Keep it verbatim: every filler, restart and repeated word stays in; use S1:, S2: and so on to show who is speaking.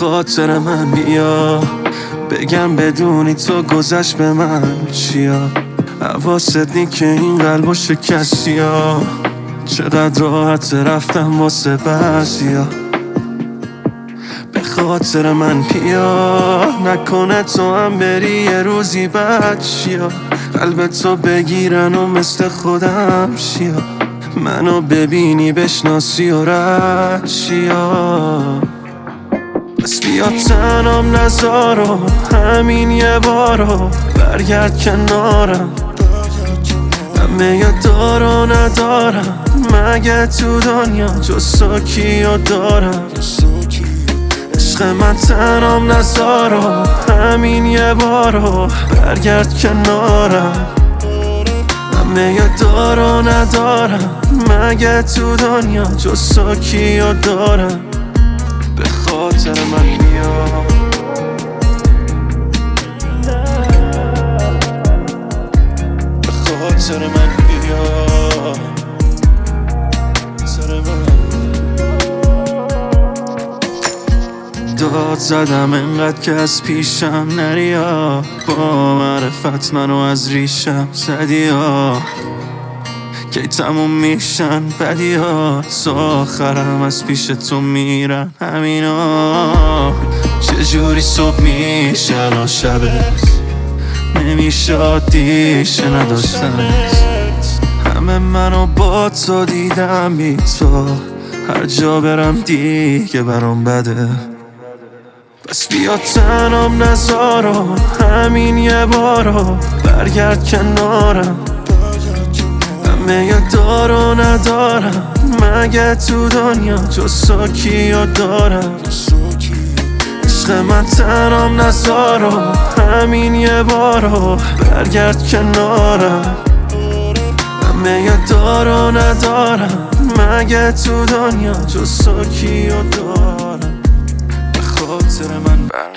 S1: خاطر من بیا، بگم بدونی تو گذشت به من چیا. حواست نی که این قلبو شکستی ها، چقدر راحت رفتم واسه بعضیا. به خاطر من بیا، نکنه تو هم بری یه روزی بد چیا. قلب تو بگیرن و مثل خودم شیا، منو ببینی بشناسی و رد چیا. بس بیا تنم نذارو، همین یه بارو برگرد کنارم. همه یه دارو ندارم مگه تو دنیا جز تو کیو دارم. عشق من تنم نذارو، همین یه بارو برگرد کنارم. همه یه دارو ندارم مگه تو دنیا جز تو کیو دارم. به خاطر من بیا، به خاطر من بیا، سر من داد زدم انقدر که از پیشم نریا. با معرفت منو از ریشم زدی ها، کی تموم میشن بدی ها. تا آخرم از پیش تو میرن همینا. چجوری صبح میشه الان شبت، نمیشه عادیشه نداشتنت. همه منو با تو دیدم بی تو، هر جا برم دیگه برام بده. بس بیا تنم نذارو، همین یه بارو برگرد کنارم. همه یه دارو ندارم مگه تو دنیا جز تو کیو دارم. عشق من تنم نذارو، همین یه بارو برگرد کنارم. همه یه دارو ندارم مگه تو دنیا جز تو کیو دارم. به خاطر من بر